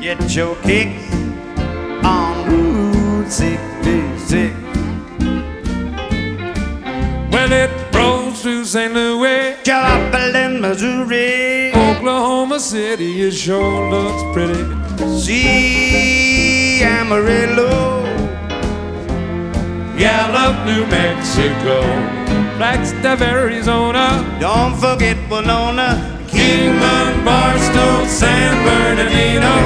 get your kicks on Route 66. Well, it rolls through St. Louis, Joplin, Missouri, Oklahoma City, it sure looks pretty. See Amarillo, Gallup, New Mexico, Flagstaff, Arizona, don't forget Winona, Kingman, Barstow, San Bernardino.